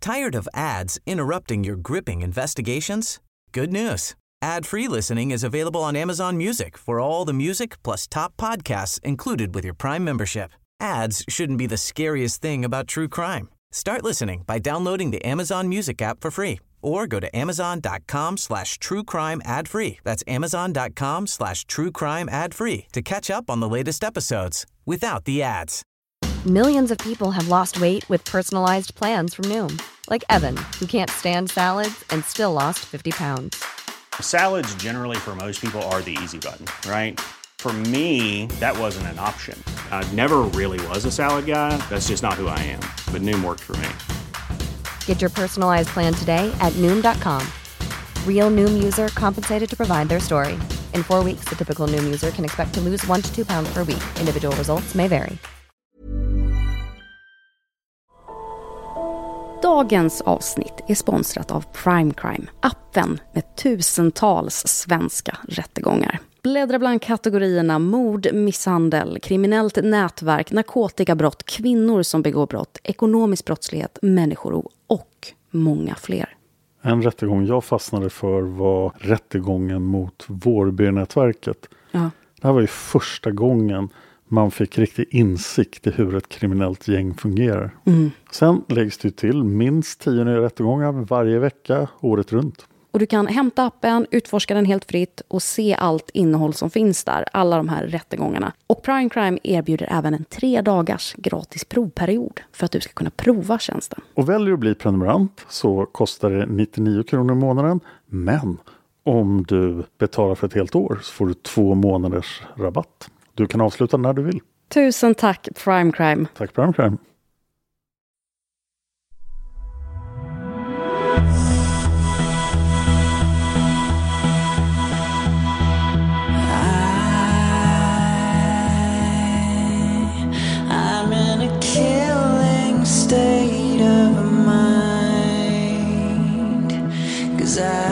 Tired of ads interrupting your gripping investigations? Good news. Ad-free listening is available on Amazon Music for all the music plus top podcasts included with your Prime membership. Ads shouldn't be the scariest thing about true crime. Start listening by downloading the Amazon Music app for free or go to amazon.com/truecrime ad-free. That's amazon.com/truecrime ad-free to catch up on the latest episodes without the ads. Millions of people have lost weight with personalized plans from Noom. Like Evan, who can't stand salads and still lost 50 pounds. Salads generally for most people are the easy button, right? For me, that wasn't an option. I never really was a salad guy. That's just not who I am. But Noom worked for me. Get your personalized plan today at Noom.com. Real Noom user compensated to provide their story. In 4 weeks, the typical Noom user can expect to lose 1 to 2 pounds per week. Individual results may vary. Dagens avsnitt är sponsrat av Prime Crime, appen med tusentals svenska rättegångar. Bläddra bland kategorierna mord, misshandel, kriminellt nätverk, narkotikabrott, kvinnor som begår brott, ekonomisk brottslighet, människorov och många fler. En rättegång jag fastnade för var rättegången mot Vårbynätverket. Ja. Det här var ju första gången man fick riktig insikt i hur ett kriminellt gäng fungerar. Sen läggs det till minst 10 nya rättegångar varje vecka, året runt. Och du kan hämta appen, utforska den helt fritt och se allt innehåll som finns där, alla de här rättegångarna. Och Prime Crime erbjuder även en 3 dagars gratis provperiod för att du ska kunna prova tjänsten. Och väljer du att bli prenumerant så kostar det 99 kronor i månaden. Men om du betalar för ett helt år så får du 2 månaders rabatt. Du kan avsluta när du vill. Tusen tack Prime Crime. Tack Prime Crime. I'm in a killing state of mind, 'cause I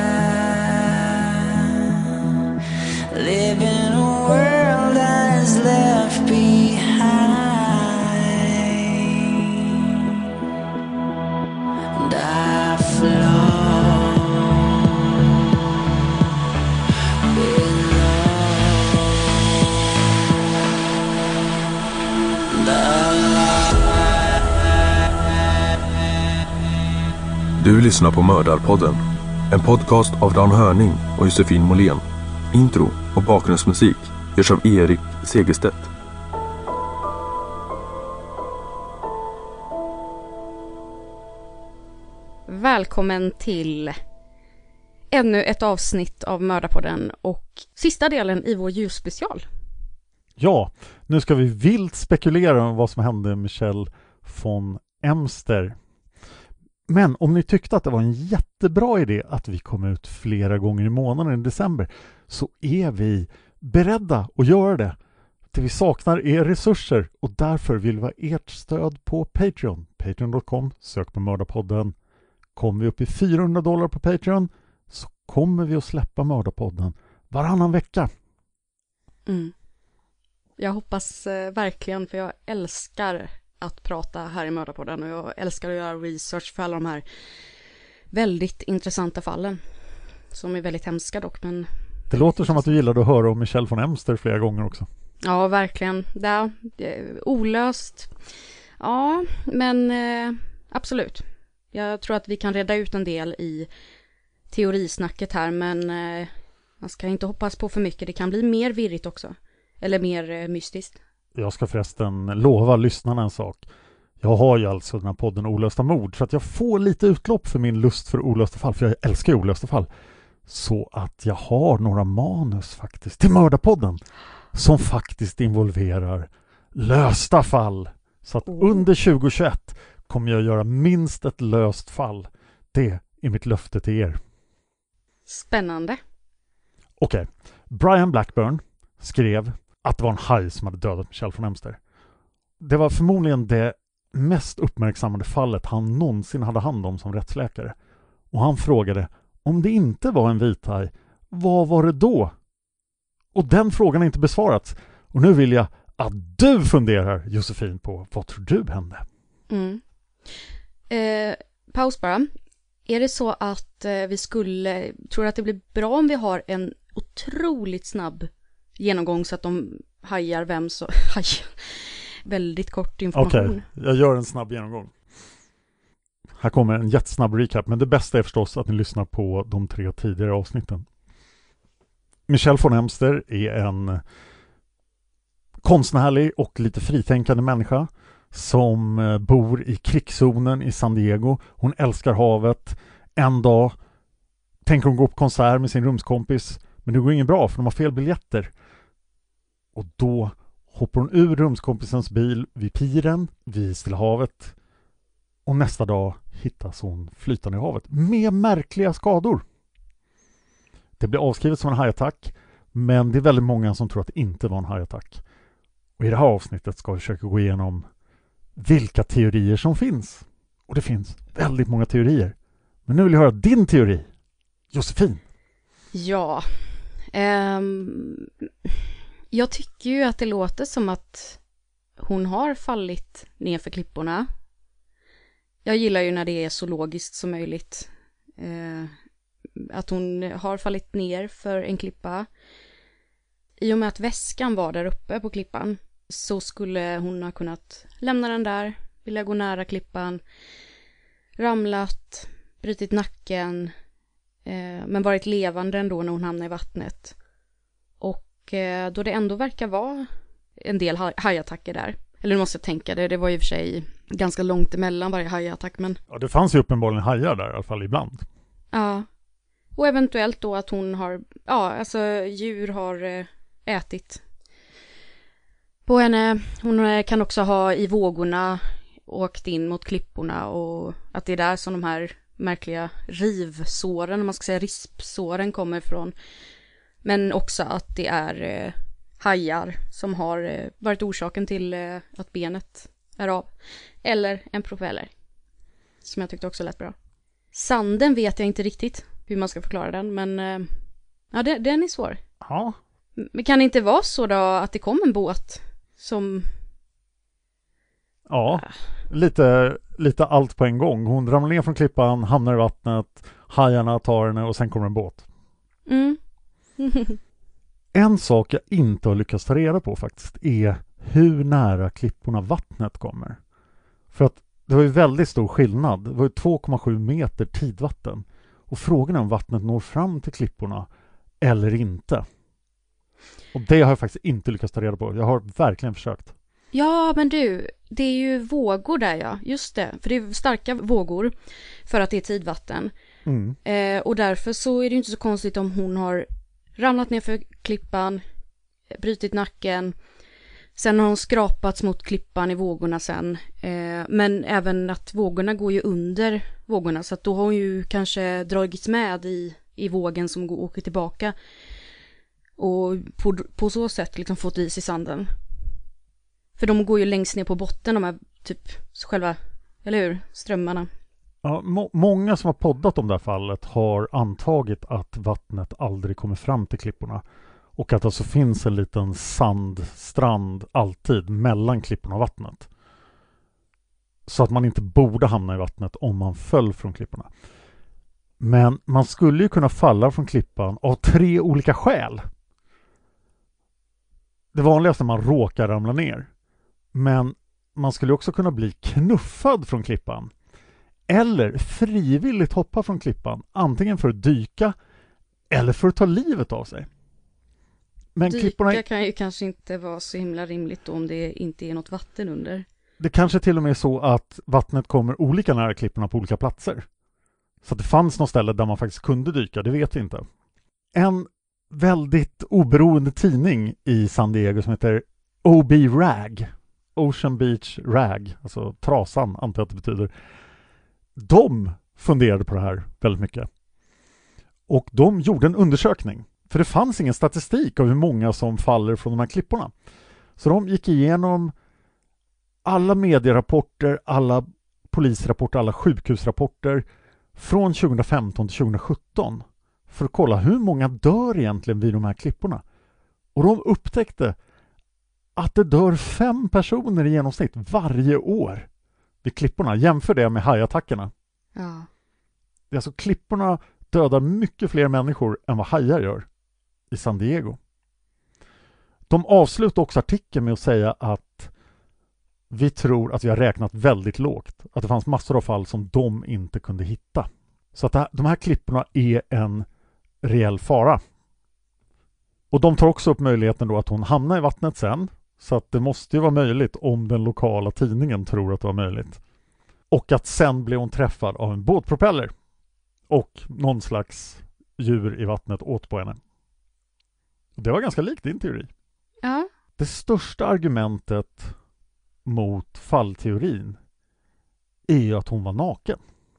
live in a world that is left behind, and I flow Du lyssnar på Mördarpodden, en podcast av Dan Hörning och Josefin Måhlén. Intro och bakgrundsmusik görs av Erik Segerstedt. Välkommen till ännu ett avsnitt av Mördarpodden och sista delen i vår julspecial. Ja, nu ska vi vilt spekulera om vad som hände Michel von Emster. Men om ni tyckte att det var en jättebra idé att vi kom ut flera gånger i månaden i december så är vi beredda att göra det. Det vi saknar är resurser och därför vill vi ha ert stöd på Patreon. Patreon.com, sök på Mördarpodden. Kommer vi upp i $400 på Patreon så kommer vi att släppa Mördarpodden varannan vecka. Jag hoppas verkligen, för jag älskar att prata här i Mördarpodden och jag älskar att göra research för alla de här väldigt intressanta fallen som är väldigt hemska dock, men det låter som att du gillade att höra om Michel von Emster flera gånger också. Ja, verkligen. Det är olöst. Ja, men absolut. Jag tror att vi kan reda ut en del i teorisnacket här, men man ska inte hoppas på för mycket. Det kan bli mer virrigt också. Eller mer mystiskt. Jag ska förresten lova lyssnarna en sak. Jag har ju alltså den här podden Olösta mord så att jag får lite utlopp för min lust för olösta fall. För jag älskar olösta fall. Så att jag har några manus faktiskt till Mördarpodden som faktiskt involverar lösta fall. Så att under 2021 kommer jag göra minst ett löst fall. Det är mitt löfte till er. Spännande. Okej. Brian Blackburn skrev att det var en haj som hade dödat Michel von Emster. Det var förmodligen det mest uppmärksammade fallet han någonsin hade hand om som rättsläkare. Och han frågade, om det inte var en vithaj, vad var det då? Och den frågan har inte besvarats. Och nu vill jag att du funderar, Josefin, på vad tror du hände? paus bara. Är det så att tror att det blir bra om vi har en otroligt snabb genomgång så att de hajar vem så... Väldigt kort information. Okej, jag gör en snabb genomgång. Här kommer en jättesnabb recap, men det bästa är förstås att ni lyssnar på de 3 tidigare avsnitten. Michelle von Emster är en konstnärlig och lite fritänkande människa som bor i krigszonen i San Diego. Hon älskar havet. En dag tänker hon gå på konsert med sin rumskompis, men det går ingen bra för de har fel biljetter. Och då hoppar hon ur rumskompisens bil vid piren vid Stilla havet. Och nästa dag hittas hon flytande i havet med märkliga skador. Det blir avskrivet som en hajattack, men det är väldigt många som tror att det inte var en hajattack. Och i det här avsnittet ska vi försöka gå igenom vilka teorier som finns. Och det finns väldigt många teorier. Men nu vill jag höra din teori, Josefin. Ja, jag tycker ju att det låter som att hon har fallit ner för klipporna. Jag gillar ju när det är så logiskt som möjligt. Att hon har fallit ner för en klippa. I och med att väskan var där uppe på klippan så skulle hon ha kunnat lämna den där, vilja gå nära klippan, ramlat, brutit nacken, men varit levande ändå när hon hamnar i vattnet. Och då det ändå verkar vara en del hajattacker där. Eller nu måste jag tänka det var ju för sig ganska långt emellan varje hajattack. Men... Ja, det fanns ju uppenbarligen hajar där i alla fall ibland. Ja, och eventuellt då att hon har, djur har ätit på henne. Hon kan också ha i vågorna åkt in mot klipporna och att det är där som de här märkliga rivsåren, om man ska säga rispsåren, kommer ifrån. Men också att det är hajar som har varit orsaken till att benet är av. Eller en propeller. Som jag tyckte också lät bra. Sanden vet jag inte riktigt hur man ska förklara den. Men den är svår. Ja. Men kan det inte vara så då att det kom en båt som... Ja, lite allt på en gång. Hon ramlar ner från klippan, hamnar i vattnet, hajarna tar henne och sen kommer en båt. Mm. En sak jag inte har lyckats ta reda på faktiskt är hur nära klipporna vattnet kommer. För att det var ju väldigt stor skillnad. Det var ju 2,7 meter tidvatten. Och frågan är om vattnet når fram till klipporna eller inte. Och det har jag faktiskt inte lyckats ta reda på. Jag har verkligen försökt. Ja, men du, det är ju vågor där, ja. Just det, för det är starka vågor för att det är tidvatten. Mm. Och därför så är det inte så konstigt om hon har ramlat ner för klippan, brutit nacken. Sen har hon skrapats mot klippan i vågorna sen. Men även att vågorna går ju under vågorna. Så att då har hon ju kanske dragits med i vågen som åker tillbaka. Och på så sätt liksom fått is i sanden. För de går ju längst ner på botten, de här typ själva, eller hur, strömmarna. Ja, många som har poddat om det här fallet har antagit att vattnet aldrig kommer fram till klipporna. Och att det alltså finns en liten sandstrand alltid mellan klipporna och vattnet. Så att man inte borde hamna i vattnet om man föll från klipporna. Men man skulle ju kunna falla från klippan av 3 olika skäl. Det vanligaste är att man råkar ramla ner. Men man skulle också kunna bli knuffad från klippan. Eller frivilligt hoppa från klippan. Antingen för att dyka eller för att ta livet av sig. Men dyka klipporna kan ju kanske inte vara så himla rimligt då, om det inte är något vatten under. Det kanske till och med är så att vattnet kommer olika nära klipporna på olika platser. Så att det fanns något ställe där man faktiskt kunde dyka, det vet vi inte. En väldigt oberoende tidning i San Diego som heter OB Rag, Ocean Beach Rag, alltså trasan antar jag att det betyder. De funderade på det här väldigt mycket. Och de gjorde en undersökning. För det fanns ingen statistik av hur många som faller från de här klipporna. Så de gick igenom alla medierapporter, alla polisrapporter, alla sjukhusrapporter från 2015 till 2017 för att kolla hur många dör egentligen vid de här klipporna. Och de upptäckte att det dör 5 personer i genomsnitt varje år vid klipporna. Jämför det med hajattackerna. Ja. Det är alltså klipporna dödar mycket fler människor än vad hajar gör i San Diego. De avslutar också artikeln med att säga att vi tror att vi har räknat väldigt lågt. Att det fanns massor av fall som de inte kunde hitta. Så att de här klipporna är en reell fara. Och de tar också upp möjligheten då att hon hamnar i vattnet sen. Så att det måste ju vara möjligt om den lokala tidningen tror att det var möjligt. Och att sen blev hon träffad av en båtpropeller. Och någon slags djur i vattnet åt på henne. Det var ganska likt din teori. Ja. Det största argumentet mot fallteorin är ju att hon var naken.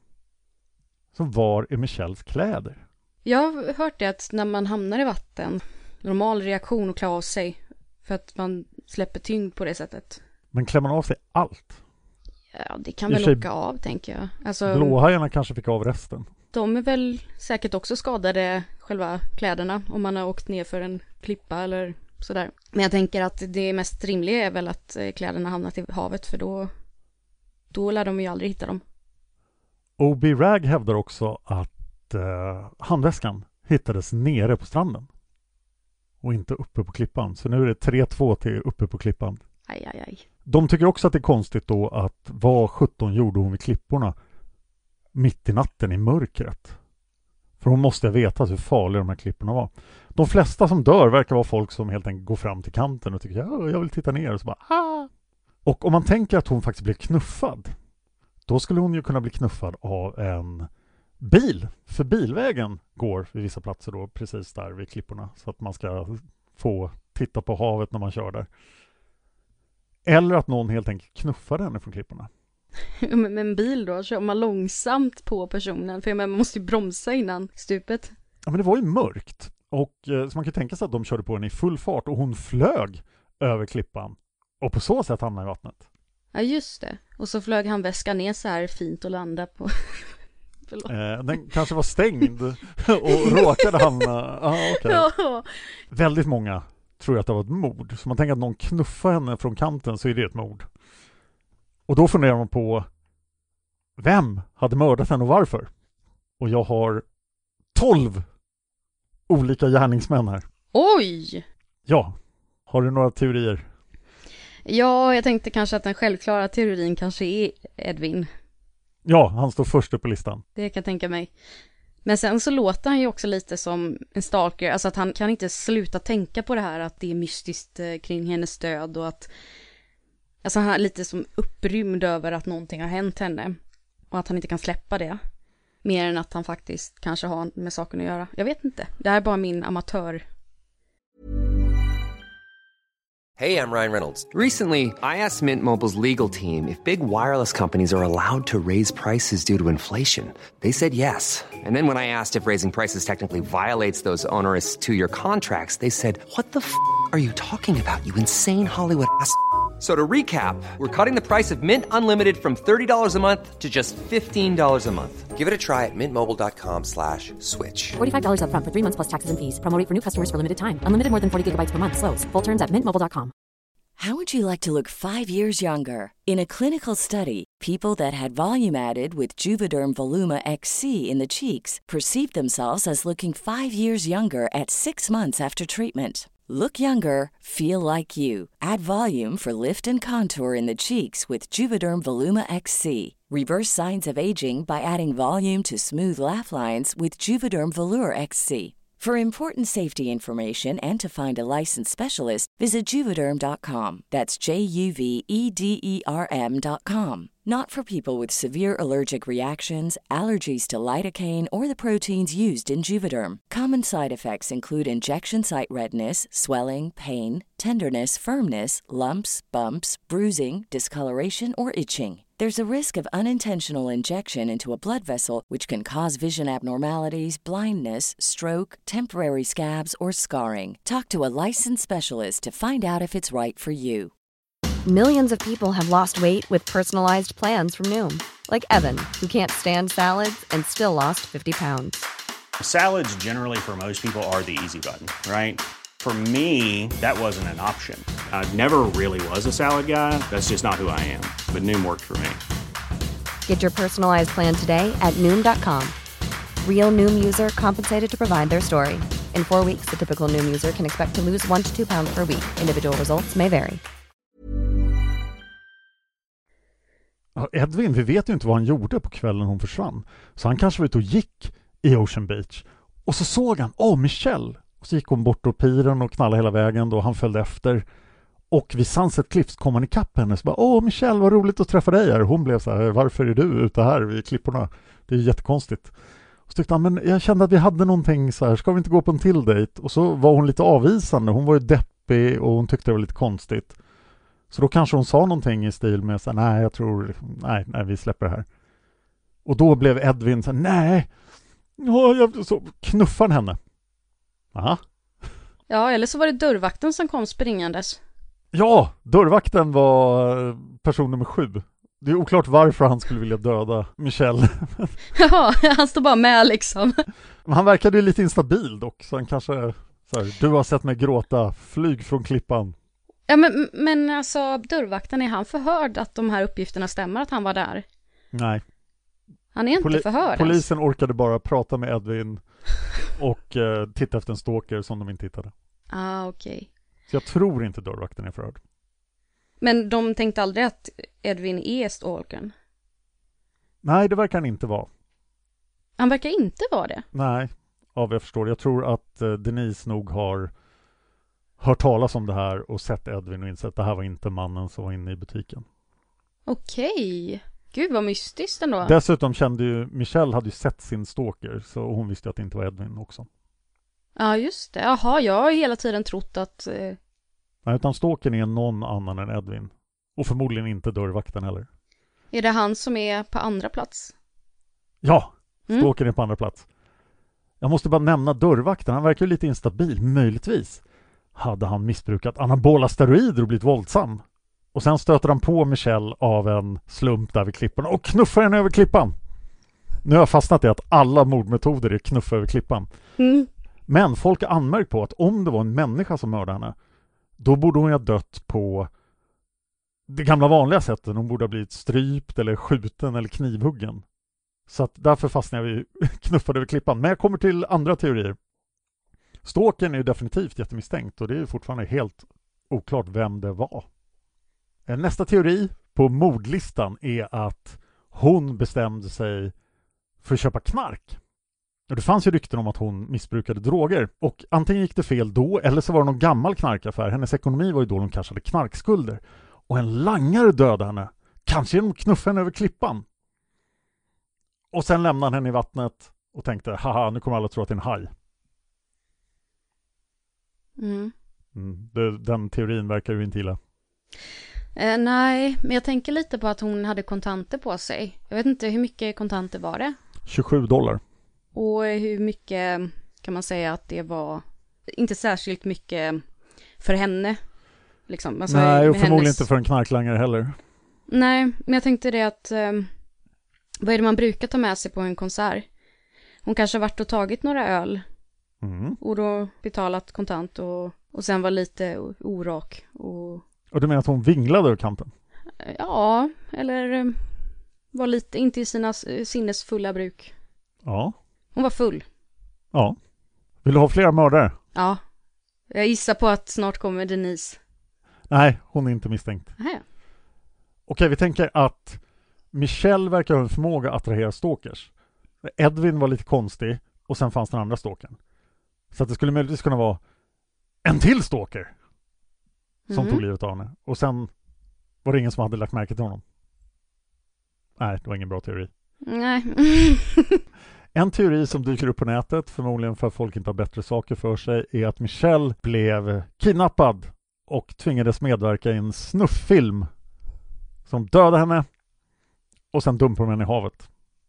Så var är Michelles kläder? Jag har hört det att när man hamnar i vatten, normal reaktion att klä av sig för att man släpper tyngd på det sättet. Men klär man av sig allt? Ja, det kan väl åka av, tänker jag. Alltså, blåhajarna kanske fick av resten. De är väl säkert också skadade, själva kläderna, om man har åkt ner för en klippa eller sådär. Men jag tänker att det mest rimliga är väl att kläderna hamnat i havet, för då lär de ju aldrig hitta dem. O.B. Ragg hävdar också att handväskan hittades nere på stranden och inte uppe på klippan. Så nu är det 3-2 till uppe på klippan. Aj. De tycker också att det är konstigt då att vad 17 gjorde hon vid klipporna mitt i natten i mörkret. För hon måste veta hur farliga de här klipporna var. De flesta som dör verkar vara folk som helt enkelt går fram till kanten och tycker jag vill titta ner och så bara ah! Och om man tänker att hon faktiskt blev knuffad, då skulle hon ju kunna bli knuffad av en bil. För bilvägen går vid vissa platser då precis där vid klipporna så att man ska få titta på havet när man kör där. Eller att någon helt enkelt knuffade henne från klipporna. Med en bil då, kör man långsamt på personen, för man måste ju bromsa innan stupet. Ja, men det var ju mörkt. Och så man kan tänka sig att de körde på henne i full fart och hon flög över klippan och på så sätt hamnade i vattnet. Ja, just det. Och så flög han väskan ner så här fint och landade på... Den kanske var stängd och råkade hamna... Okay. Ja. Väldigt många tror att det var ett mord. Så man tänker att någon knuffar henne från kanten så är det ett mord. Och då funderar man på vem hade mördat henne och varför? Och jag har 12 olika gärningsmän här. Oj! Ja, har du några teorier? Ja, jag tänkte kanske att den självklara teorin kanske är Edwin. Ja, han står först upp på listan. Det kan jag tänka mig. Men sen så låter han ju också lite som en stalker. Alltså att han kan inte sluta tänka på det här att det är mystiskt kring hennes död och att... Alltså han är lite som upprymd över att någonting har hänt henne. Och att han inte kan släppa det. Mer än att han faktiskt kanske har med saken att göra. Jag vet inte. Det här är bara min amatör. Hey, I'm Ryan Reynolds. Recently, I asked Mint Mobile's legal team if big wireless companies are allowed to raise prices due to inflation. They said yes. And then when I asked if raising prices technically violates those onerous 2-year contracts, they said, "What the f*** are you talking about, you insane Hollywood ass?" So to recap, we're cutting the price of Mint Unlimited from $30 a month to just $15 a month. Give it a try at mintmobile.com/switch. $45 up front for 3 months plus taxes and fees. Promo rate for new customers for limited time. Unlimited more than 40 gigabytes per month. Slows full terms at mintmobile.com. How would you like to look 5 years younger? In a clinical study, people that had volume added with Juvederm Voluma XC in the cheeks perceived themselves as looking 5 years younger at 6 months after treatment. Look younger, feel like you. Add volume for lift and contour in the cheeks with Juvederm Voluma XC. Reverse signs of aging by adding volume to smooth laugh lines with Juvederm Volure XC. For important safety information and to find a licensed specialist, visit Juvederm.com. That's JUVEDERM.com. Not for people with severe allergic reactions, allergies to lidocaine, or the proteins used in Juvederm. Common side effects include injection site redness, swelling, pain, tenderness, firmness, lumps, bumps, bruising, discoloration, or itching. There's a risk of unintentional injection into a blood vessel, which can cause vision abnormalities, blindness, stroke, temporary scabs, or scarring. Talk to a licensed specialist to find out if it's right for you. Millions of people have lost weight with personalized plans from Noom. Like Evan, who can't stand salads and still lost 50 pounds. Salads generally for most people are the easy button, right? For me, that wasn't an option. I never really was a salad guy. That's just not who I am. But Noom worked for me. Get your personalized plan today at Noom.com. Real Noom user compensated to provide their story. In 4 weeks, the typical Noom user can expect to lose 1 to 2 pounds per week. Individual results may vary. Ja, Edwin, vi vet ju inte vad han gjorde på kvällen hon försvann. Så han kanske var ute och gick i Ocean Beach. Och så såg han, Michelle. Och så gick hon bort åt piren och knallade hela vägen då. Han följde efter. Och vid Sunset Cliffs kom han ikapp henne. Så bara, Michelle, vad roligt att träffa dig här. Hon blev så här, varför är du ute här vid klipporna? Det är jättekonstigt. Och så tyckte han, men jag kände att vi hade någonting så här, ska vi inte gå på en till dejt? Och så var hon lite avvisande. Hon var ju deppig och hon tyckte det var lite konstigt. Så då kanske hon sa någonting i stil med så här, nej, vi släpper det här. Och då blev Edwin så här, nej. Så knuffade han henne. Aha. Ja, eller så var det dörrvakten som kom springandes. Ja, dörrvakten var person nummer 7. Det är oklart varför han skulle vilja döda Michelle. Ja, han står bara med liksom. Men han verkade ju lite instabil dock. Så han kanske så här, du har sett mig gråta, flyg från klippan. Ja, men alltså dörrvakten, är han förhörd att de här uppgifterna stämmer, att han var där? Nej. Han är inte förhörd. Polisen orkade bara prata med Edwin och titta efter en stalker som de inte hittade. Okej. Så jag tror inte dörrvakten är förhörd. Men de tänkte aldrig att Edwin är stalkern? Nej, det verkar han inte vara. Han verkar inte vara det? Nej, vad jag förstår. Jag tror att Denise nog har hört talas om det här och sett Edwin och insett att det här var inte mannen som var inne i butiken. Okej. Gud vad mystiskt ändå. Dessutom kände ju Michelle hade ju sett sin stalker, så hon visste att det inte var Edwin också. Ja, just det. Jaha, jag har hela tiden trott att... Nej, utan stalkern är någon annan än Edwin. Och förmodligen inte dörrvakten heller. Är det han som är på andra plats? Ja, stalkern är på andra plats. Jag måste bara nämna dörrvakten. Han verkar ju lite instabil, möjligtvis. Hade han missbrukat anabola steroider och blivit våldsam? Och sen stöter han på Michelle av en slump där vid klippan och knuffar henne över klippan. Nu har jag fastnat i att alla mordmetoder är knuffa över klippan. Men folk har anmärkt på att om det var en människa som mördade henne, då borde hon ha dött på det gamla vanliga sättet. Hon borde ha blivit strypt eller skjuten eller knivhuggen. Så att därför fastnade jag knuffade över klippan. Men jag kommer till andra teorier. Stalkern är ju definitivt jättemisstänkt och det är ju fortfarande helt oklart vem det var. Nästa teori på mordlistan är att hon bestämde sig för att köpa knark. Och det fanns ju rykten om att hon missbrukade droger. Och antingen gick det fel då eller så var det någon gammal knarkaffär. Hennes ekonomi var ju då hon kanske hade knarkskulder. Och en langare dödade henne. Kanske genom att knuffa henne över klippan. Och sen lämnade han henne i vattnet och tänkte, haha, nu kommer alla tro att det är en haj. Den teorin verkar ju inte gilla. Nej, men jag tänker lite på att hon hade kontanter på sig. Jag vet inte, hur mycket kontanter var det? $27. Och hur mycket kan man säga att det var? Inte särskilt mycket för henne. Liksom. Alltså, nej, och förmodligen inte för en knarklangare heller. Nej, men jag tänkte det att vad är det man brukar ta med sig på en konsert? Hon kanske har varit och tagit några öl och då betalat kontant och sen var lite orak. Och du menar att hon vinglade över kanten? Ja, eller var lite inte i sina sinnesfulla bruk. Ja. Hon var full. Ja. Vill du ha fler mördare? Ja. Jag gissar på att snart kommer Denise. Nej, hon är inte misstänkt. Aha. Okej, vi tänker att Michelle verkar ha en förmåga att attrahera stalkers. Edwin var lite konstig och sen fanns den andra stalkern. Så att det skulle möjligtvis kunna vara en till stalker som tog livet av henne. Och sen var det ingen som hade lagt märke till honom. Nej, det var ingen bra teori. Nej. En teori som dyker upp på nätet, förmodligen för att folk inte har bättre saker för sig, är att Michelle blev kidnappad och tvingades medverka i en snufffilm som dödade henne och sen dumpade henne i havet.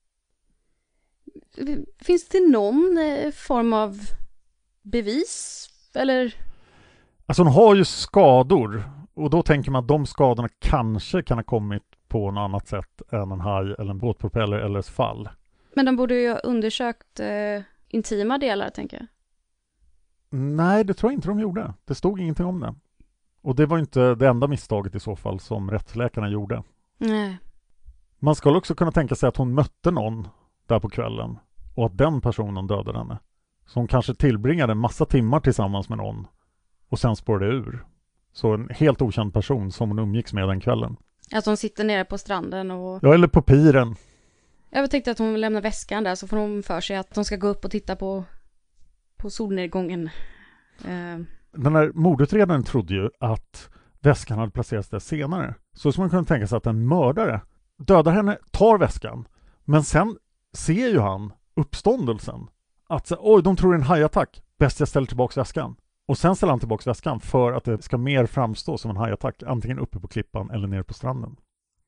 Finns det någon form av bevis? Eller? Alltså hon har ju skador och då tänker man att de skadorna kanske kan ha kommit på något annat sätt än en haj eller en båtpropeller eller ett fall. Men de borde ju ha undersökt intima delar, tänker jag. Nej, det tror jag inte de gjorde. Det stod ingenting om det. Och det var inte det enda misstaget i så fall som rättsläkarna gjorde. Nej. Man skulle också kunna tänka sig att hon mötte någon där på kvällen och att den personen dödade henne. Så hon kanske tillbringade en massa timmar tillsammans med någon och sen spårade ur. Så en helt okänd person som hon umgicks med den kvällen. Att hon sitter nere på stranden och... Ja, eller på piren. Jag tänkte att hon lämnar väskan där, så får hon för sig att de ska gå upp och titta på solnedgången. Den här mordutredaren trodde ju att väskan hade placerats där senare. Så som man kunde tänka sig att en mördare dödar henne, tar väskan. Men sen ser ju han uppståndelsen. Att oj, de tror det är en hajattack. Bäst jag ställer tillbaka väskan. Och sen ställer han tillbaka väskan för att det ska mer framstå som en hajattack. Antingen uppe på klippan eller nere på stranden.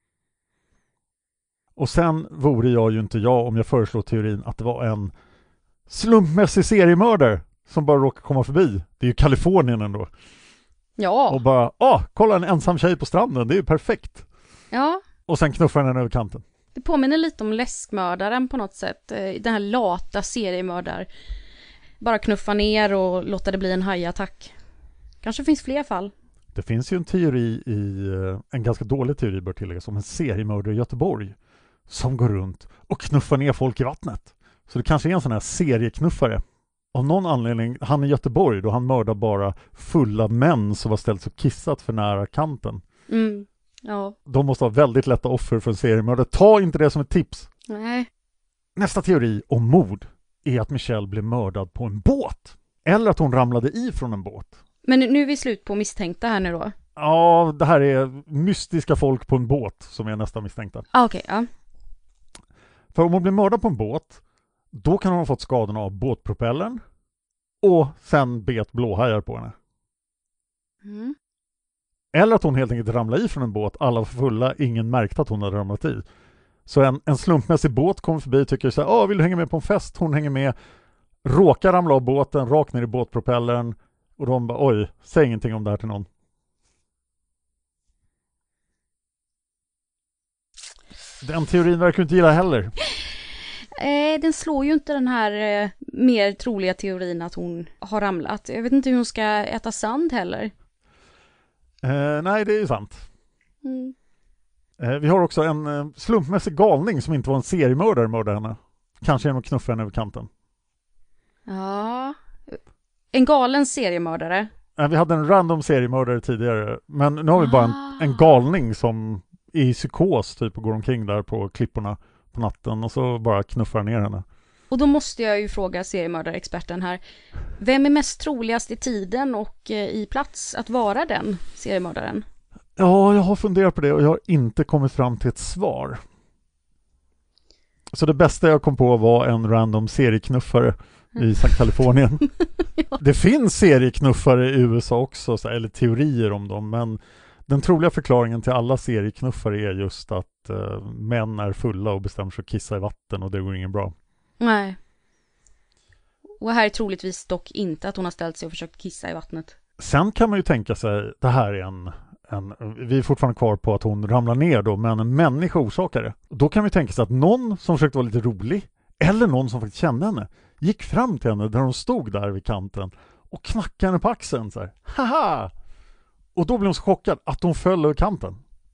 Och sen vore jag ju inte jag om jag föreslår teorin att det var en slumpmässig seriemördare som bara råkar komma förbi. Det är ju Kalifornien ändå. Ja. Och bara, kolla en ensam tjej på stranden, det är ju perfekt. Ja. Och sen knuffar den över kanten. Det påminner lite om läskmördaren på något sätt. Den här lata seriemördaren. Bara knuffa ner och låta det bli en hajattack. Kanske finns fler fall. Det finns ju en teori en ganska dålig teori bör tilläggas, om en seriemördare i Göteborg som går runt och knuffar ner folk i vattnet. Så det kanske är en sån här serieknuffare. Av någon anledning, han i Göteborg då han mördar bara fulla män som var ställt och kissat för nära kanten. Ja. De måste ha väldigt lätta offer för en seriemördare. Ta inte det som ett tips. Nej. Nästa teori om mord är att Michelle blev mördad på en båt. Eller att hon ramlade i från en båt. Men nu är vi slut på misstänkta här nu då. Ja, det här är mystiska folk på en båt som är nästa misstänkta. Okej, ja. För om hon blir mördad på en båt, då kan hon ha fått skadorna av båtpropellern och sen bet blåhajar på henne. Eller att hon helt enkelt ramlade i från en båt, alla var fulla, ingen märkte att hon hade ramlat i. Så en slumpmässig båt kommer förbi och tycker så här, vill du hänga med på en fest? Hon hänger med, råkar ramla av båten, rakt ner i båtpropellern och de bara, oj, säg ingenting om det här till någon. Den teorin verkar du inte gilla heller. Den slår ju inte den här mer troliga teorin att hon har ramlat. Jag vet inte hur hon ska äta sand heller. Nej, det är ju sant. Vi har också en slumpmässig galning som inte var en seriemördare mördade henne. Kanske genom att knuffa henne över kanten. Ja. En galen seriemördare. Vi hade en random seriemördare tidigare. Men nu har vi bara en galning som är i psykos typ och går omkring där på klipporna på natten och så bara knuffar ner henne. Och då måste jag ju fråga seriemördarexperten här. Vem är mest troligast i tiden och i plats att vara den seriemördaren? Ja, jag har funderat på det och jag har inte kommit fram till ett svar. Så det bästa jag kom på var en random serieknuffare i Kalifornien. Ja. Det finns serieknuffare i USA också, eller teorier om dem, men den troliga förklaringen till alla serieknuffare är just att män är fulla och bestämmer sig att kissa i vatten och det går ingen bra. Nej. Och här är troligtvis dock inte att hon har ställt sig och försökt kissa i vattnet. Sen kan man ju tänka sig, det här är vi är fortfarande kvar på att hon ramlar ner då, men en människa orsakar det. Då kan vi tänka sig att någon som försökte vara lite rolig, eller någon som faktiskt kände henne, gick fram till henne där hon stod där vid kanten och knackade henne på axeln så här. Haha! Och då blev hon så chockad att hon föll över kanten.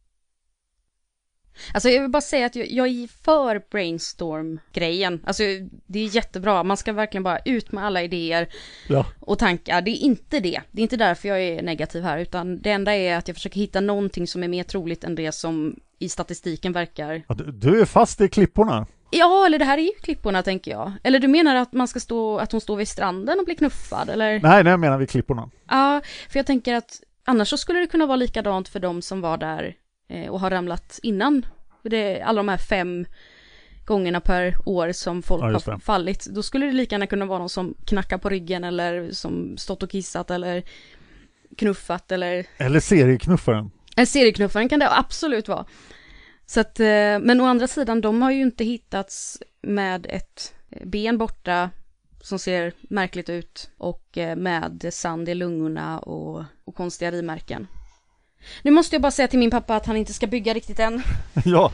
Alltså jag vill bara säga att jag är för brainstorm-grejen. Alltså det är jättebra. Man ska verkligen bara ut med alla idéer och tankar. Det är inte det. Det är inte därför jag är negativ här. Utan det enda är att jag försöker hitta någonting som är mer troligt än det som i statistiken verkar. Ja, du är fast i klipporna. Ja, eller det här är ju klipporna tänker jag. Eller du menar att att hon står vid stranden och blir knuffad? Eller? Nej, jag menar vid klipporna. Ja, för jag tänker att annars så skulle det kunna vara likadant för de som var där och har ramlat innan. Alla de här 5 gångerna per år som folk har fallit. Då skulle det lika gärna kunna vara någon som knackar på ryggen eller som stått och kissat eller knuffat eller serieknuffaren. Serieknuffaren kan det absolut vara. Så att, men å andra sidan, de har ju inte hittats med ett ben borta som ser märkligt ut och med sand i lungorna och konstiga rimärken. Nu måste jag bara säga till min pappa att han inte ska bygga riktigt än. Ja.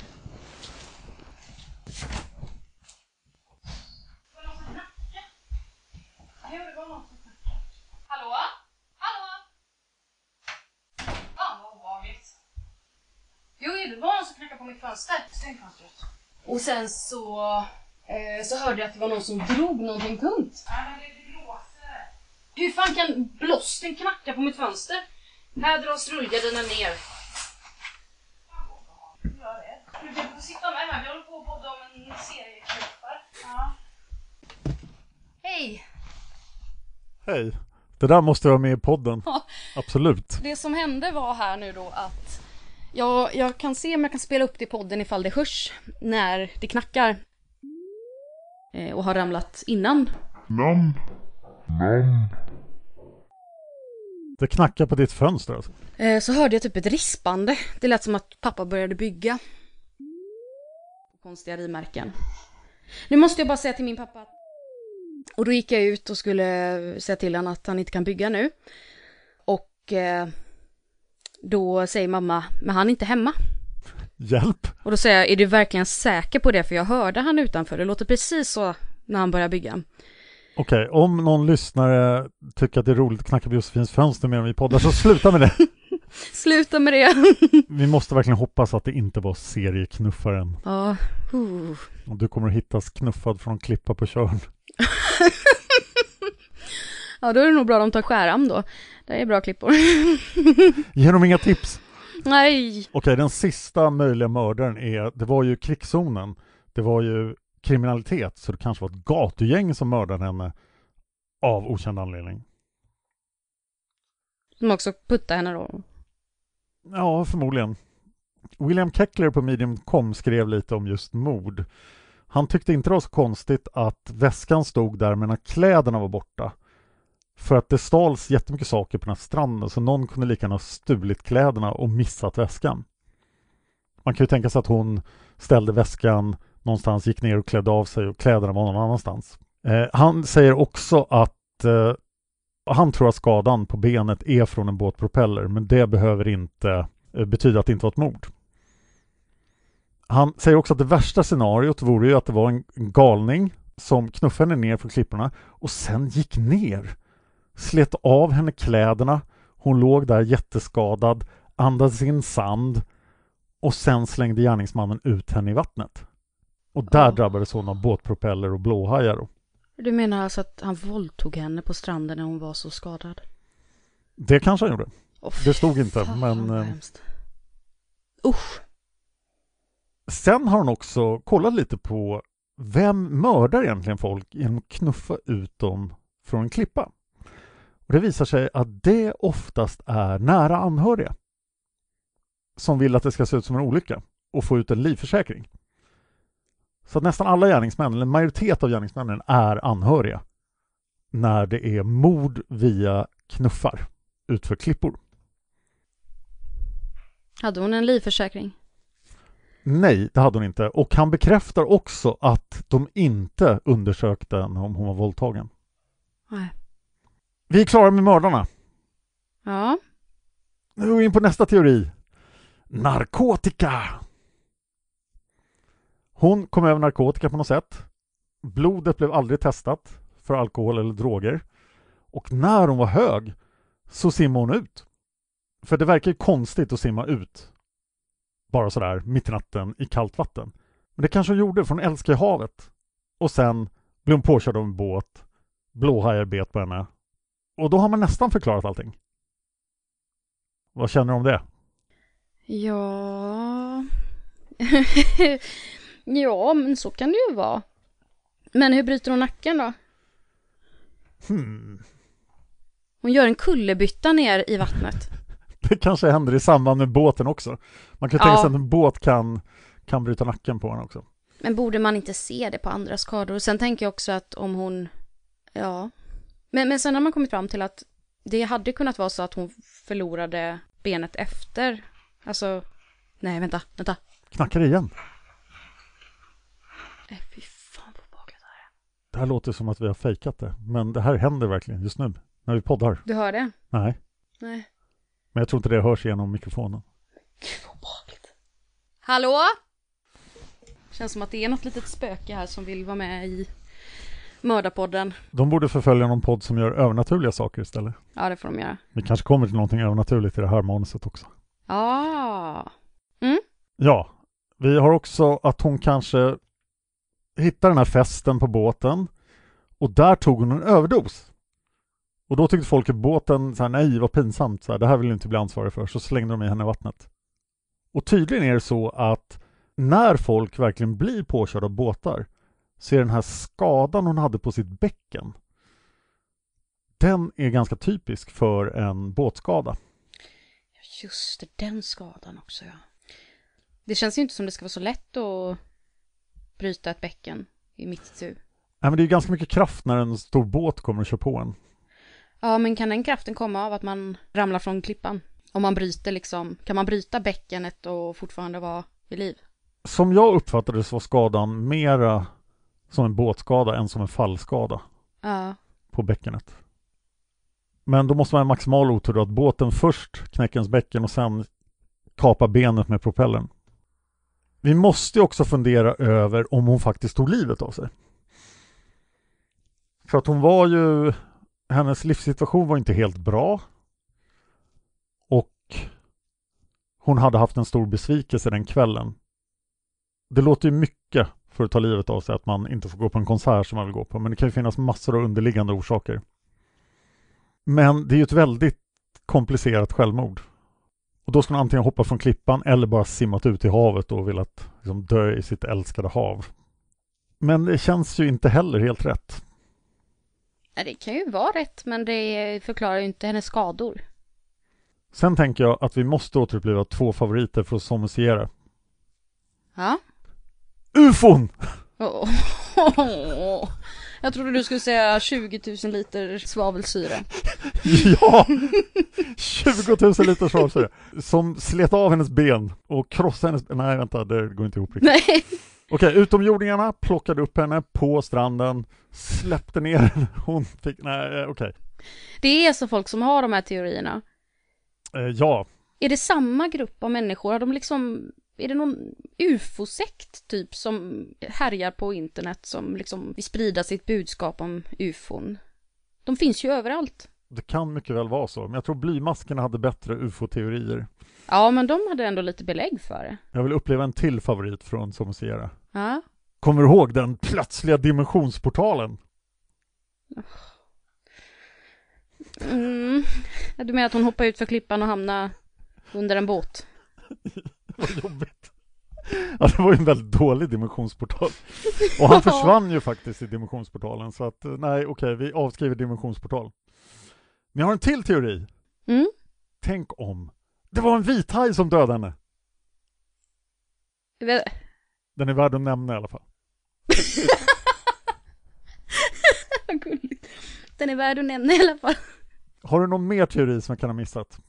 Hallå? Hallå? Fan vad obehagligt. Jo, det var någon som knackade på mitt fönster. Stäng fönstret. Och sen så hörde jag att det var någon som drog någonting tungt. Ja, men det blåser. Hur fan kan blåsten knacka på mitt fönster? Här dras rullgardinerna ner. Du får sitta med här. Vi håller på att podda om en serie knuffar. Ja. Hej! Hej. Det där måste vara med i podden. Ja. Absolut. Det som hände var här nu då att jag kan se om jag kan spela upp det i podden ifall det hörs när det knackar. Och har ramlat innan. Det knackar på ditt fönster alltså. Så hörde jag typ ett rispande. Det lät som att pappa började bygga. Konstiga rimärken. Nu måste jag bara säga till min pappa. Och då gick jag ut och skulle säga till honom att han inte kan bygga nu. Och då säger mamma, men han är inte hemma. Hjälp. Och då säger jag, är du verkligen säker på det? För jag hörde han utanför. Det låter precis så när han börjar bygga. Okej, om någon lyssnare tycker att det är roligt att knacka på Josefins fönster med mig i poddar så sluta med det. Sluta med det. Vi måste verkligen hoppas att det inte var serieknuffaren. Ja. Och du kommer att hittas knuffad från klippa på Tjörn. Ja, då är det nog bra att de tar skäram då. Det är bra klippor. Ge dem inga tips. Nej. Okej, den sista möjliga mördaren det var ju krigszonen. Det var ju kriminalitet, så det kanske var ett gatugäng som mördade henne av okänd anledning. De också putta henne då? Ja, förmodligen. William Keckler på Medium.com skrev lite om just mord. Han tyckte inte det var så konstigt att väskan stod där medan kläderna var borta. För att det stals jättemycket saker på den här stranden, så någon kunde lika gärna ha stulit kläderna och missat väskan. Man kan ju tänka sig att hon ställde väskan någonstans, gick ner och klädde av sig och kläderna var någon annanstans. Han säger också att han tror att skadan på benet är från en båtpropeller, men det behöver inte betyda att det inte var ett mord. Han säger också att det värsta scenariot vore ju att det var en galning som knuffade henne ner från klipporna och sen gick ner. Slet av henne kläderna, hon låg där jätteskadad, andades in sand och sen slängde gärningsmannen ut henne i vattnet. Och där drabbades hon av båtpropeller och blåhajar då. Du menar alltså att han våldtog henne på stranden när hon var så skadad? Det kanske han gjorde. Det stod inte, men... Usch! Sen har han också kollat lite på vem mördar egentligen folk genom att knuffa ut dem från en klippa. Och det visar sig att det oftast är nära anhöriga som vill att det ska se ut som en olycka och få ut en livförsäkring. Så att nästan alla gärningsmän, eller en majoritet av gärningsmännen, är anhöriga när det är mord via knuffar utför klippor. Hade hon en livförsäkring? Nej, det hade hon inte. Och han bekräftar också att de inte undersökte om hon var våldtagen. Nej. Vi är klara med mördarna. Ja. Nu går vi in på nästa teori. Narkotika. Hon kom över narkotika på något sätt. Blodet blev aldrig testat för alkohol eller droger. Och när hon var hög så simmade hon ut. För det verkar ju konstigt att simma ut. Bara sådär mitt i natten i kallt vatten. Men det kanske hon gjorde, för hon älskar havet. Och sen blev hon påkörd av en båt. Blåhajar bet på henne. Och då har man nästan förklarat allting. Vad känner du om det? Ja... ja, men så kan det ju vara. Men hur bryter hon nacken då? Hon gör en kullerbytta ner i vattnet. Det kanske händer i samband med båten också. Man kan tänka sig att en båt kan bryta nacken på henne också. Men borde man inte se det på andra skador? Och sen tänker jag också att om hon... Ja... Men sen har man kommit fram till att det hade kunnat vara så att hon förlorade benet efter. Alltså... Nej, vänta. Knackar igen. Fy fan vad bakligt det här. Det här låter som att vi har fejkat det. Men det här händer verkligen just nu. När vi poddar. Du hör det? Nej. Men jag tror inte det hörs genom mikrofonen. Gud vad bakligt. Hallå? Känns som att det är något litet spöke här som vill vara med i Mördarpodden. De borde förfölja någon podd som gör övernaturliga saker istället. Ja, det får de göra. Vi kanske kommer till någonting övernaturligt i det här manuset också. Ja. Ja, Vi har också att hon kanske hittar den här festen på båten och där tog hon en överdos. Och då tyckte folk i båten så här, nej vad pinsamt, så här, det här vill jag inte bli ansvarig för, så slängde de i henne i vattnet. Och tydligen är det så att när folk verkligen blir påkörda av båtar så är den här skadan hon hade på sitt bäcken, den är ganska typisk för en båtskada. Just det, den skadan också, ja. Det känns ju inte som det ska vara så lätt att bryta ett bäcken i mitt tu. Nej, men det är ganska mycket kraft när en stor båt kommer och kör på en. Ja, men kan den kraften komma av att man ramlar från klippan? Om man bryter liksom, kan man bryta bäckenet och fortfarande vara vid liv? Som jag uppfattade det så var skadan mera som en båtskada än som en fallskada på bäckenet. Men då måste man ha maximal otur då, att båten först knäcker ens bäcken och sen kapar benet med propellern. Vi måste också fundera över om hon faktiskt tog livet av sig. För att hon var ju, hennes livssituation var inte helt bra. Och hon hade haft en stor besvikelse den kvällen. Det låter ju mycket för att ta livet av sig att man inte får gå på en konsert som man vill gå på. Men det kan ju finnas massor av underliggande orsaker. Men det är ju ett väldigt komplicerat självmord. Och då ska man antingen hoppa från klippan eller bara simmat ut i havet och velat liksom dö i sitt älskade hav. Men det känns ju inte heller helt rätt. Det kan ju vara rätt, men det förklarar ju inte hennes skador. Sen tänker jag att vi måste återuppliva 2 favoriter för att sommersiera. Ja? UFON! Jag trodde du skulle säga 20 000 liter svavelsyra. Ja! 20 000 liter svavelsyra. Som slet av hennes ben och krossade hennes... Nej, vänta, det går inte ihop riktigt. Nej. Okej, utomjordingarna plockade upp henne på stranden, släppte ner henne. Hon fick... Nej, okej. Det är så folk som har de här teorierna. Ja. Är det samma grupp av människor? Har de liksom... Är det någon ufo-sekt typ som härjar på internet som liksom vill sprida sitt budskap om ufon? De finns ju överallt. Det kan mycket väl vara så. Men jag tror blymaskerna hade bättre ufo-teorier. Ja, men de hade ändå lite belägg för det. Jag vill uppleva en till favorit från Sommersiera. Ja. Kommer du ihåg den plötsliga dimensionsportalen? Du menar att hon hoppar ut för klippan och hamnar under en båt? Vad jobbigt. Ja, det var ju en väldigt dålig dimensionsportal. Och han försvann ju faktiskt i dimensionsportalen. Så att, nej, okej, vi avskriver dimensionsportal. Men jag har en till teori. Tänk om det var en vithaj som dödade henne. Den är värd att nämna i alla fall. Den är värd att nämna i alla fall. Har du någon mer teori som jag kan ha missat?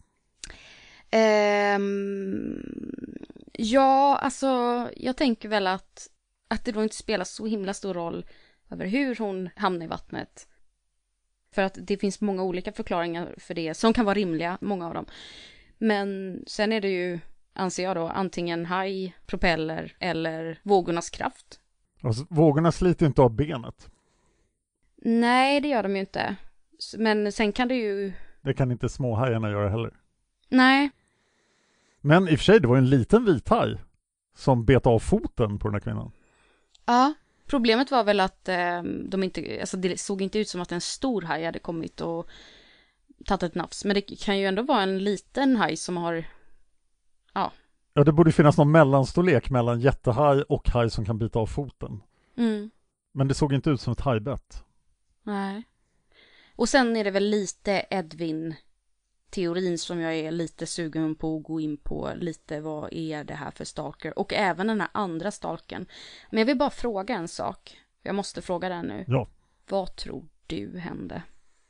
Ja, alltså jag tänker väl att det då inte spelar så himla stor roll över hur hon hamnar i vattnet. För att det finns många olika förklaringar för det som kan vara rimliga, många av dem. Men sen är det ju, anser jag då, antingen haj, propeller eller vågornas kraft. Alltså, vågorna sliter inte av benet. Nej, det gör de ju inte. Men sen kan det ju... Det kan inte småhajarna göra heller. Nej. Men i och för sig, det var en liten vithaj som bet av foten på den här kvinnan. Ja, problemet var väl att de inte, alltså det såg inte ut som att en stor haj hade kommit och tagit ett nafs. Men det kan ju ändå vara en liten haj som har, ja. Ja, det borde finnas någon mellanstorlek mellan jättehaj och haj som kan bita av foten. Men det såg inte ut som ett hajbett. Nej. Och sen är det väl lite Edwin-teorin som jag är lite sugen på att gå in på. Lite vad är det här för stalker? Och även den här andra stalken. Men jag vill bara fråga en sak. Jag måste fråga den nu. Ja. Vad tror du hände?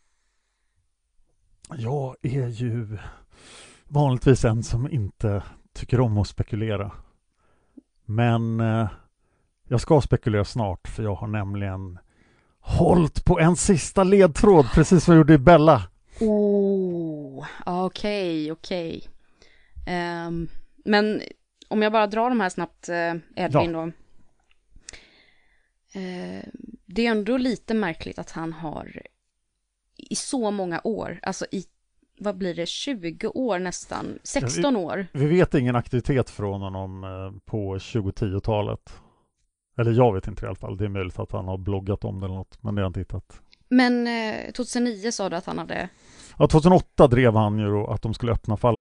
Jag är ju vanligtvis en som inte tycker om att spekulera. Men jag ska spekulera snart, för jag har nämligen hållit på en sista ledtråd, precis som jag gjorde i Bella. Okej. Men om jag bara drar de här snabbt, Edwin då. Det är ändå lite märkligt att han har i så många år, alltså i vad blir det, 20 år nästan, 16 år. Vi vet ingen aktivitet från honom på 2010-talet. Eller jag vet inte i alla fall. Det är möjligt att han har bloggat om det eller något, men det har jag inte hittat. Men 2009 sa du att han hade... Ja, 2008 drev han ju då att de skulle öppna fall.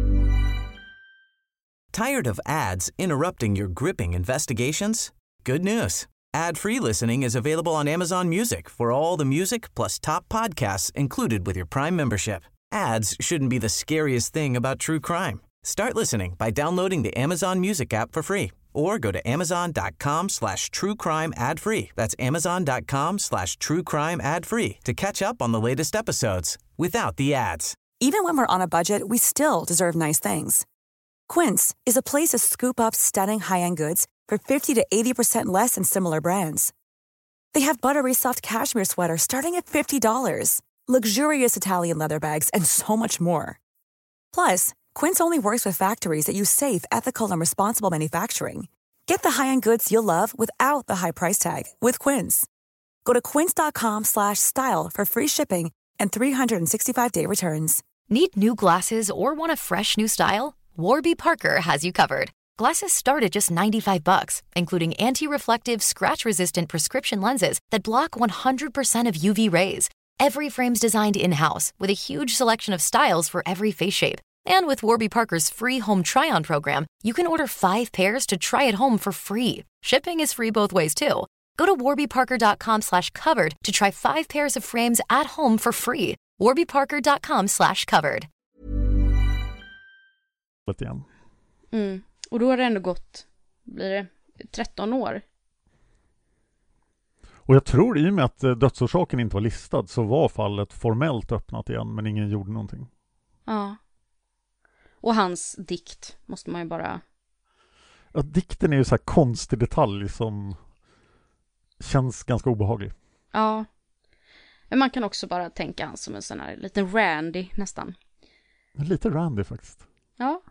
Tired of ads interrupting your gripping investigations? Good news. Ad-free listening is available on Amazon Music for all the music plus top podcasts included with your Prime membership. Ads shouldn't be the scariest thing about true crime. Start listening by downloading the Amazon Music app for free or go to amazon.com/truecrime ad-free. That's amazon.com/truecrime ad-free to catch up on the latest episodes without the ads. Even when we're on a budget, we still deserve nice things. Quince is a place to scoop up stunning high-end goods for 50 to 80% less than similar brands. They have buttery soft cashmere sweaters starting at $50, luxurious Italian leather bags, and so much more. Plus, Quince only works with factories that use safe, ethical, and responsible manufacturing. Get the high-end goods you'll love without the high price tag with Quince. Go to quince.com/style for free shipping and 365-day returns. Need new glasses or want a fresh new style? Warby Parker has you covered. Glasses start at just $95, including anti-reflective, scratch-resistant prescription lenses that block 100% of UV rays. Every frame's designed in-house with a huge selection of styles for every face shape. And with Warby Parker's free home try-on program, you can order 5 pairs to try at home for free. Shipping is free both ways too. Go to warbyparker.com/covered to try 5 pairs of frames at home for free. warbyparker.com/covered. Och då har det ändå gått, blir det 13 år? Och jag tror i och med att dödsorsaken inte var listad så var fallet formellt öppnat igen, men ingen gjorde någonting. Ja. Och hans dikt måste man ju bara... Ja, dikten är ju så här konstig detalj som känns ganska obehaglig. Ja. Men man kan också bara tänka han som en sån här liten Randy nästan. Lite Randy faktiskt. Ja.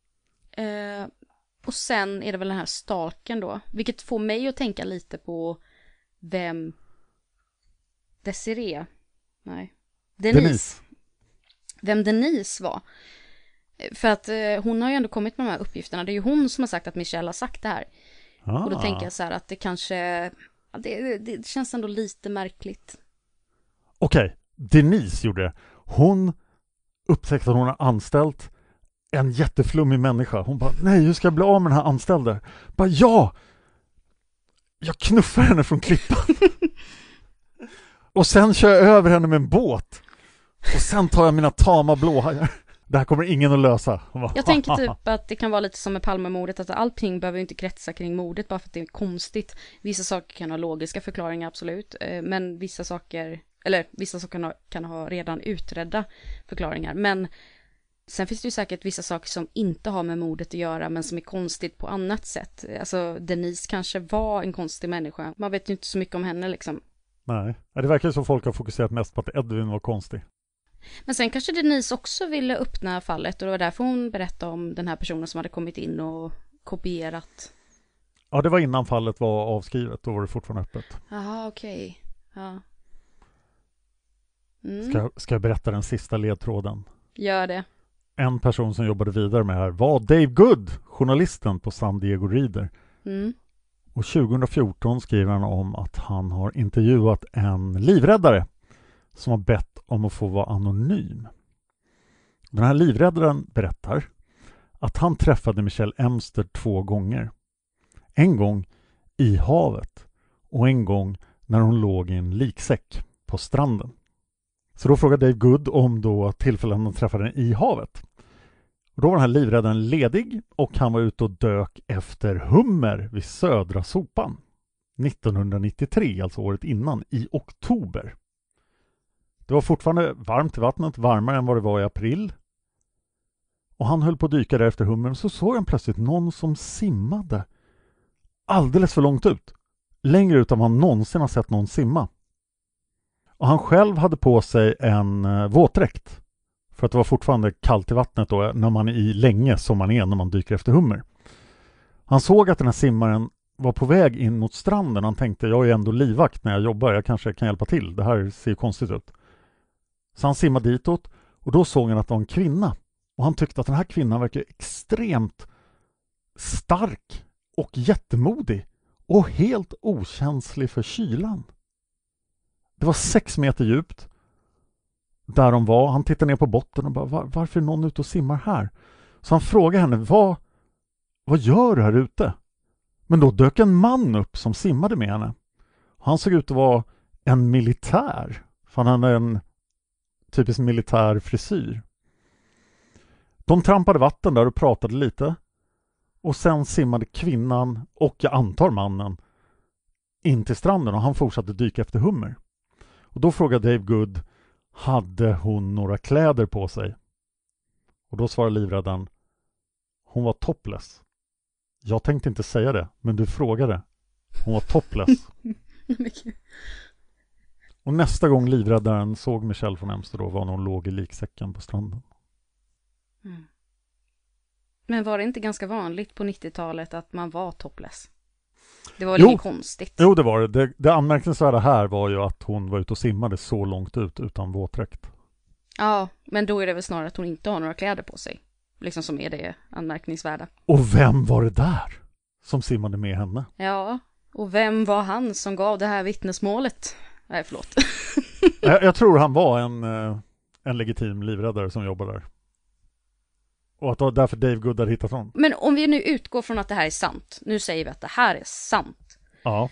Och sen är det väl den här stalken då. Vilket får mig att tänka lite på vem... Desiree? Nej. Denise. Vem Denise var. För att hon har ju ändå kommit med de här uppgifterna. Det är ju hon som har sagt att Michelle har sagt det här. Och då tänker jag så här att det kanske... Det känns ändå lite märkligt. Okej, Denise gjorde det. Hon upptäckte att hon har anställt en jätteflummig människa. Hon bara, nej, hur ska jag bli av med den här anställda? Bara, ja! Jag knuffar henne från klippan. Och sen kör jag över henne med en båt. Och sen tar jag mina tama blåhajar. Det här kommer ingen att lösa. Bara, jag tänker typ att det kan vara lite som med Palmemordet, att allting behöver inte kretsa kring mordet bara för att det är konstigt. Vissa saker kan ha logiska förklaringar, absolut. Men vissa saker kan ha redan utredda förklaringar. Men sen finns det ju säkert vissa saker som inte har med mordet att göra men som är konstigt på annat sätt. Alltså Denise kanske var en konstig människa. Man vet ju inte så mycket om henne liksom. Nej, det verkar som folk har fokuserat mest på att Edwin var konstig. Men sen kanske Denise också ville öppna fallet och det var därför hon berättade om den här personen som hade kommit in och kopierat. Ja, det var innan fallet var avskrivet. Då var det fortfarande öppet. Jaha, okej. Ja. Ska jag berätta den sista ledtråden? Gör det. En person som jobbade vidare med det här var Dave Good, journalisten på San Diego Reader. Och 2014 skriver han om att han har intervjuat en livräddare som har bett om att få vara anonym. Den här livräddaren berättar att han träffade Michelle Emster 2 gånger. En gång i havet och en gång när hon låg i en liksäck på stranden. Så då frågade Dave Good om då tillfällen han träffade den i havet. Och då var den här livräddaren ledig och han var ute och dök efter hummer vid Södra Sopan. 1993, alltså året innan, i oktober. Det var fortfarande varmt i vattnet, varmare än vad det var i april. Och han höll på att dyka där efter hummern, så såg han plötsligt någon som simmade alldeles för långt ut. Längre ut än man någonsin har sett någon simma. Och han själv hade på sig en våtdräkt. För att det var fortfarande kallt i vattnet då, när man är i länge som man är när man dyker efter hummer. Han såg att den här simmaren var på väg in mot stranden. Han tänkte, jag är ändå livvakt när jag jobbar. Jag kanske kan hjälpa till. Det här ser konstigt ut. Så han simmade ditåt Och då såg han att det var en kvinna. Och han tyckte att den här kvinnan verkar extremt stark och jättemodig. Och helt okänslig för kylan. Det var 6 meter djupt. Där de var. Han tittade ner på botten och bara, varför är någon ute och simmar här? Så han frågade henne, vad gör du här ute? Men då dök en man upp som simmade med henne. Han såg ut att vara en militär. För han hade en typisk militär frisyr. De trampade vatten där och pratade lite. Och sen simmade kvinnan och jag antar mannen in till stranden och han fortsatte dyka efter hummer. Och då frågade Dave Good, hade hon några kläder på sig? Och då svarade livräddaren, hon var topless. Jag tänkte inte säga det, men du frågade. Hon var topless. Och nästa gång livräddaren såg Michelle von Emster då var när hon låg i liksäcken på stranden. Mm. Men var det inte ganska vanligt på 90-talet att man var topless? Det var lite konstigt. Jo, det var det. Det anmärkningsvärda här var ju att hon var ute och simmade så långt ut utan våtdräkt. Ja, men då är det väl snarare att hon inte har några kläder på sig. Liksom som är det anmärkningsvärda. Och vem var det där som simmade med henne? Ja, och vem var han som gav det här vittnesmålet? Nej, förlåt. Jag tror han var en legitim livräddare som jobbade där. Och att det var därför Dave Good hade hittat honom. Men om vi nu utgår från att det här är sant. Nu säger vi att det här är sant. Ja.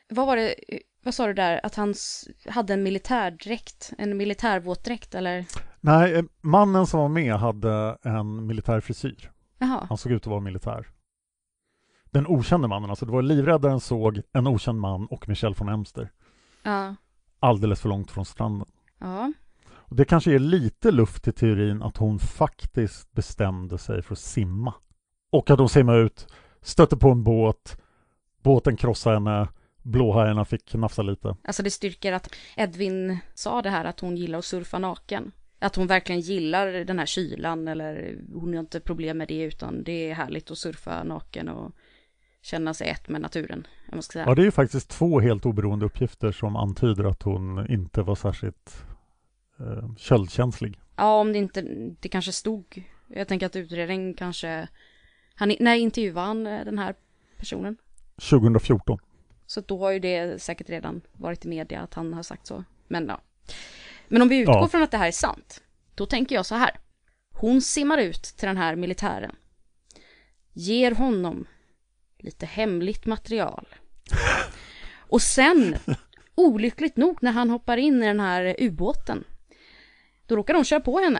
Vad sa du där? Att han hade en militärdräkt? En militärvåtdräkt eller? Nej, mannen som var med hade en militär frisyr. Jaha. Han såg ut att vara militär. Den okände mannen, alltså det var livräddaren såg en okänd man och Michelle von Emster. Ja. Alldeles för långt från stranden. Ja. Och det kanske är lite luft i teorin att hon faktiskt bestämde sig för att simma. Och att hon simmade ut, stötte på en båt, båten krossade henne, blåhajarna fick nafsa lite. Alltså det styrker att Edwin sa det här att hon gillar att surfa naken. Att hon verkligen gillar den här kylan eller hon har inte problem med det utan det är härligt att surfa naken och känna sig ett med naturen. Jag måste säga. Ja, det är ju faktiskt 2 helt oberoende uppgifter som antyder att hon inte var särskilt köldkänslig. Ja, om det kanske stod. Jag tänker att utredningen kanske när intervjuade han den här personen? 2014. Så då har ju det säkert redan varit i media att han har sagt så. Men ja. Men om vi utgår från att det här är sant, då tänker jag så här. Hon simmar ut till den här militären. Ger honom lite hemligt material. Och sen, olyckligt nog, när han hoppar in i den här ubåten, då råkar de köra på henne.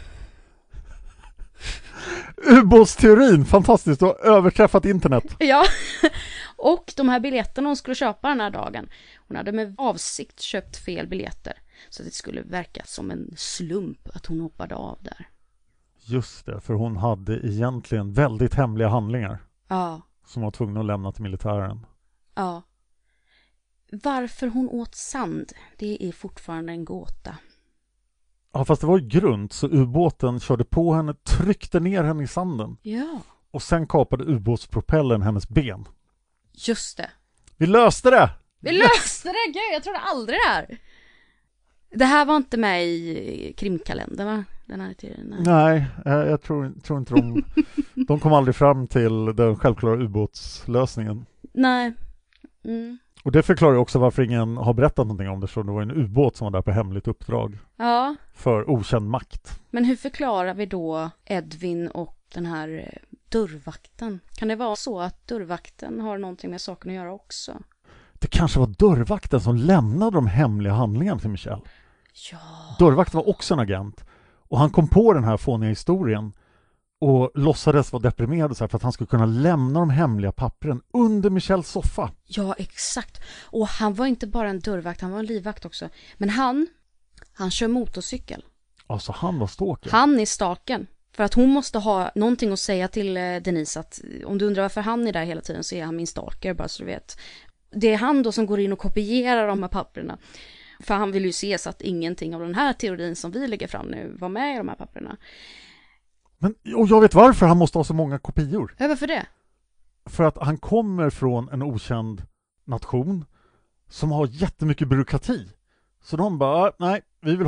Ubåtsteorin, fantastiskt, och överträffat internet. Ja, och de här biljetterna hon skulle köpa den här dagen, hon hade med avsikt köpt fel biljetter. Så det skulle verka som en slump att hon hoppade av där. Just det, för hon hade egentligen väldigt hemliga handlingar. Ja. Som var tvungen att lämna till militären. Ja. Varför hon åt sand, det är fortfarande en gåta. Ja, fast det var ju grunt så ubåten körde på henne, tryckte ner henne i sanden. Ja. Och sen kapade ubåtspropellen hennes ben. Just det. Vi löste det! Vi löste det! Gud, jag trodde aldrig det här. Det här var inte med i krimkalendern, va? Den här teorin. Nej, jag tror inte de kom aldrig fram till den självklara ubåtslösningen. Nej. Mm. Och det förklarar också varför ingen har berättat någonting om det, så det var en ubåt som var där på hemligt uppdrag. Ja. För okänd makt. Men hur förklarar vi då Edwin och den här dörrvakten? Kan det vara så att dörrvakten har någonting med saken att göra också? Det kanske var dörrvakten som lämnade de hemliga handlingarna till Michelle. Ja. Dörrvakten var också en agent. Och han kom på den här fåniga historien och låtsades vara deprimerad så här för att han skulle kunna lämna de hemliga pappren under Michelles soffa. Ja, exakt. Och han var inte bara en dörrvakt, han var en livvakt också. Men han kör motorcykel. Alltså han var stalker. Han är staken. För att hon måste ha någonting att säga till Denise att om du undrar varför han är där hela tiden så är han min stalker, bara så du vet. Det är han då som går in och kopierar de här papperna. För han vill ju se så att ingenting av den här teorin som vi lägger fram nu var med i de här papperna. Men, och jag vet varför han måste ha så många kopior. Ja, varför det? För att han kommer från en okänd nation som har jättemycket byråkrati. Så de bara, nej, vi vill ha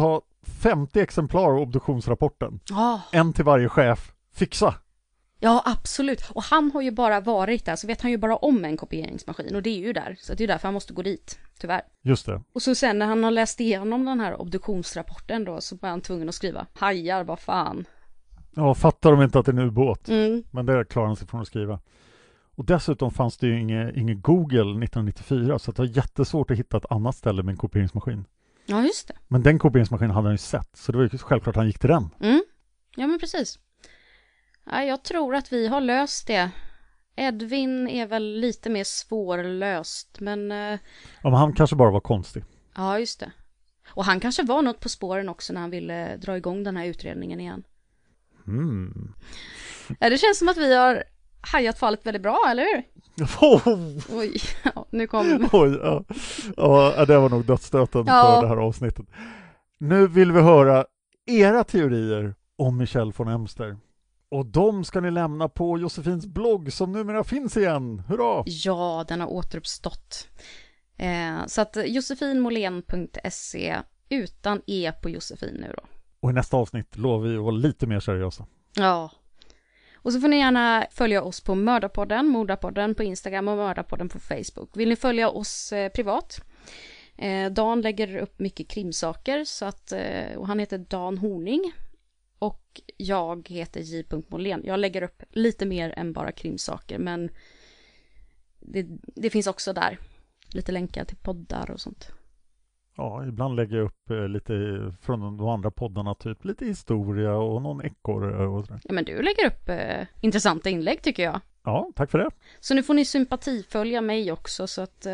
50 exemplar av obduktionsrapporten. Ja. En till varje chef. Fixa! Ja, absolut. Och han har ju bara varit där, så vet han ju bara om en kopieringsmaskin. Och det är ju där. Så det är därför han måste gå dit, tyvärr. Just det. Och så sen när han har läst igenom den här obduktionsrapporten då, så var han tvungen att skriva: hajar, vad fan. Ja, fattar de inte att det är en ubåt. Mm. Men det klarar han sig från att skriva. Och dessutom fanns det ju inget Google 1994, så det var jättesvårt att hitta ett annat ställe med en kopieringsmaskin. Ja, just det. Men den kopieringsmaskinen hade han ju sett, så det var ju självklart att han gick till den. Mm. Ja, men precis. Ja, jag tror att vi har löst det. Edvin är väl lite mer svårlöst, men... Ja, men han kanske bara var konstig. Ja, just det. Och han kanske var något på spåren också när han ville dra igång den här utredningen igen. Mm. Ja, det känns som att vi har hajat fallet väldigt bra, eller hur? Oj, ja, nu kom... Oj, ja, det var nog dödsstöten för det här avsnittet. Nu vill vi höra era teorier om Michel von Emster. Och de ska ni lämna på Josefins blogg som numera finns igen. Hurra! Ja, den har återuppstått. Så att josefinmolén.se utan e på Josefin nu då. Och i nästa avsnitt lovar vi att vara lite mer seriösa. Ja. Och så får ni gärna följa oss på Mördarpodden på Instagram och Mördarpodden på Facebook. Vill ni följa oss privat? Dan lägger upp mycket krimsaker, så att, och han heter Dan Horning. Och jag heter J. Molén. Jag lägger upp lite mer än bara krimsaker, men det finns också där lite länkar till poddar och sånt. Ja, ibland lägger jag upp lite från de andra poddarna, typ lite historia och någon ekorre och sådär. Ja, men du lägger upp intressanta inlägg, tycker jag. Ja, tack för det. Så nu får ni sympatifölja mig också, så att...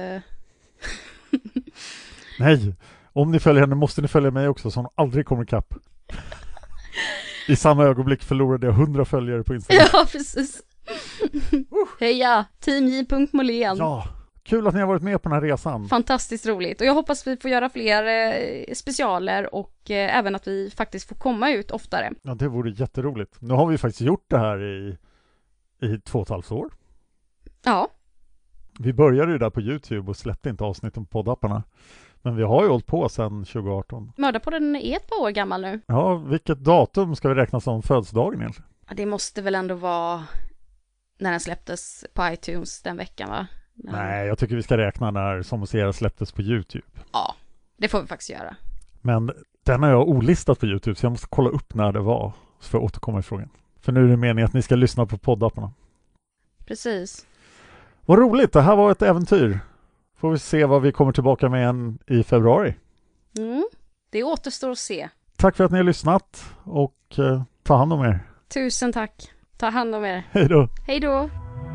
Nej, om ni följer henne måste ni följa mig också, så hon aldrig kommer ikapp. I samma ögonblick förlorade jag 100 följare på Instagram. Ja, precis. Heja, Team J. Molén. Ja, kul att ni har varit med på den här resan. Fantastiskt roligt. Och jag hoppas vi får göra fler specialer och även att vi faktiskt får komma ut oftare. Ja, det vore jätteroligt. Nu har vi faktiskt gjort det här i 2,5 år. Ja. Vi började ju där på YouTube och släppte inte avsnitten på poddapparna. Men vi har ju hållit på sedan 2018. Mördarpodden är ett par år gammal nu. Ja, vilket datum ska vi räkna som födelsedagen egentligen? Ja, det måste väl ändå vara när den släpptes på iTunes den veckan, va? Nej, jag tycker vi ska räkna när Som och Sera släpptes på YouTube. Ja, det får vi faktiskt göra. Men den har jag olistat på YouTube, så jag måste kolla upp när det var, så får jag återkomma i frågan. För nu är det meningen att ni ska lyssna på poddapparna. Precis. Vad roligt, det här var ett äventyr. Får vi se vad vi kommer tillbaka med igen i februari. Det återstår att se. Tack för att ni har lyssnat och ta hand om er. Tusen tack. Ta hand om er. Hej då. Hej då.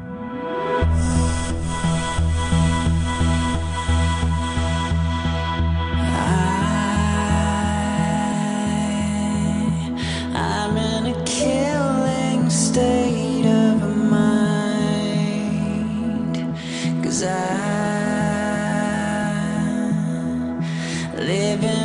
I'm in a killing state of mind, 'cause I live in